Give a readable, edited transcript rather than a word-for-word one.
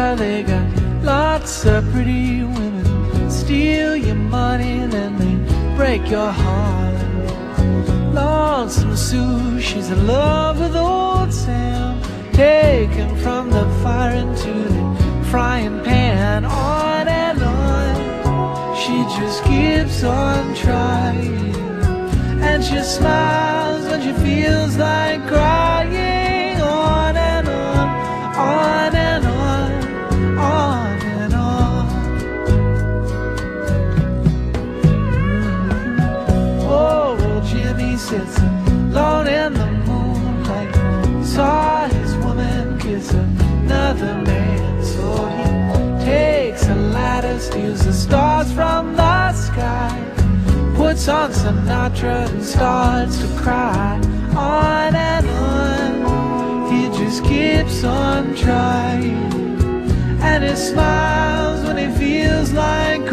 where they got lots of pretty women, steal your money, then they break your heart. Lonesome Sue, she's in love with old Sam, taken from the fire into the frying pan. On and on, she just keeps on trying, and she smiles when she feels like crying. On and on, on and on, on and on. Oh, well, Jimmy sits alone in the moonlight, saw his woman kiss another man, so he takes a ladder, steals the stars from the sky, puts on Sinatra and starts to cry. On and on, he just keeps on trying, and he smiles when he feels like